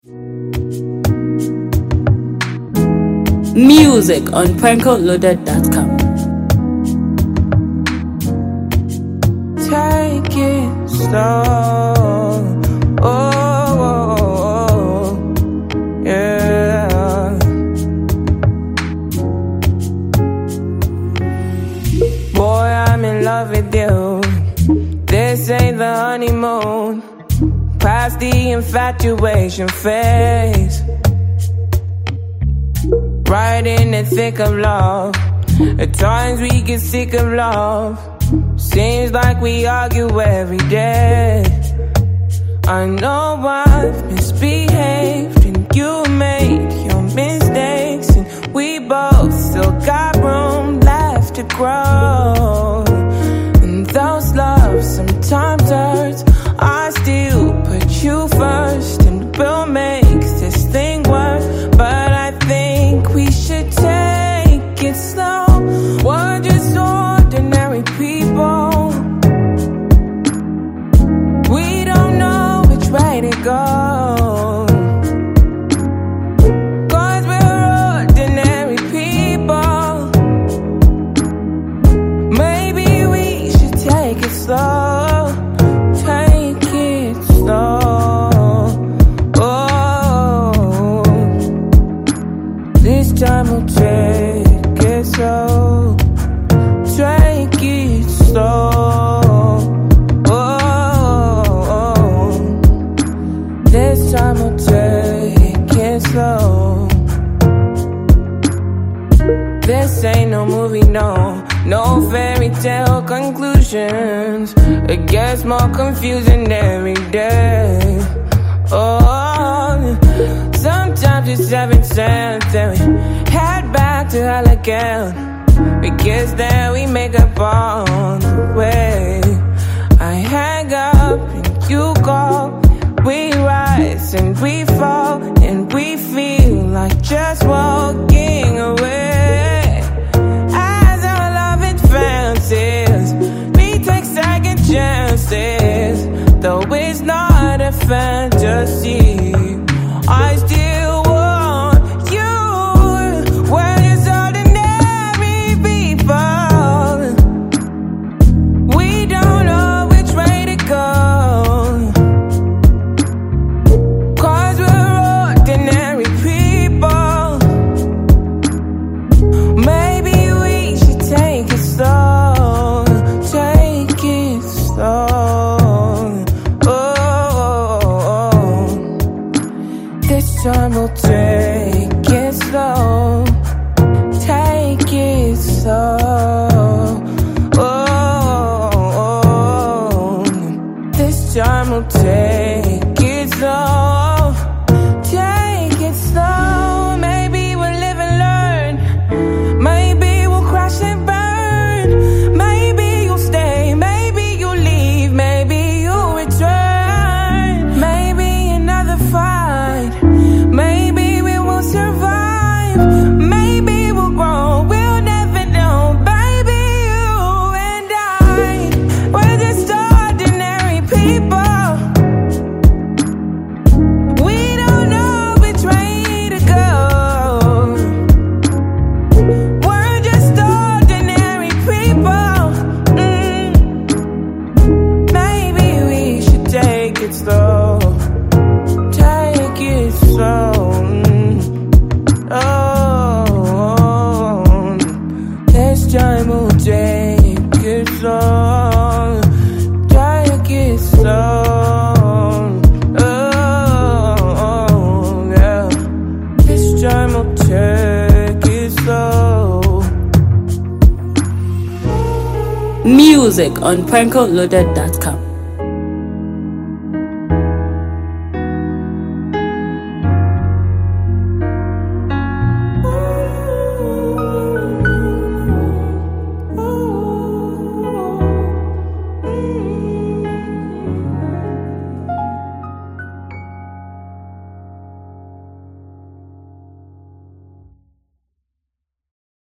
Music on prankoloaded.com. Take it slow. Oh, yeah. Boy, I'm in love with you. This ain't the honeymoon. Past the infatuation phase. Right in the thick of love. At times we get sick of love. Seems like we argue every day. I know I've misbehaved and you made your mistakes, and we both still got room left to grow. And those loves sometimes hurts, I still put you first, and we'll make this thing work. But I think we should take it slow. We're just ordinary people. We don't know which way to go, 'cause we're ordinary people. Maybe we should take it slow. Take it slow. Oh, this time we'll take it slow. Take it slow. Oh, this time we'll take it slow. This ain't no movie, no fairy tale conclusions. It gets more confusing every day. Oh, sometimes it's 7 cents, then we head back to hell again. We kiss, then we make up on the way. I hang up and you call. We rise and we fall, and we feel like just walking away. As our love advances, we take second chances. Though it's not a fantasy, I still want you. We're just ordinary people. We don't know which way to go, 'cause we're ordinary people. Maybe we should take it slow. Take it slow. Oh, this time we'll take it slow. Take it slow. Oh, this time we'll take it slow. Take it slow. Maybe we'll live and learn. Maybe we'll crash and burn. Maybe you'll stay. Maybe you'll leave. Maybe you'll return. Maybe another fight. Maybe we will survive. Maybe we'll grow. We'll never know. Baby, you and I, we're just ordinary people. We don't know which way to go. We're just ordinary people. Maybe we should take it slow. Take it slow. Oh, this time we'll take it slow. Take it slow. Oh, yeah. This time we'll take it slow. Music on prankoloaded.com.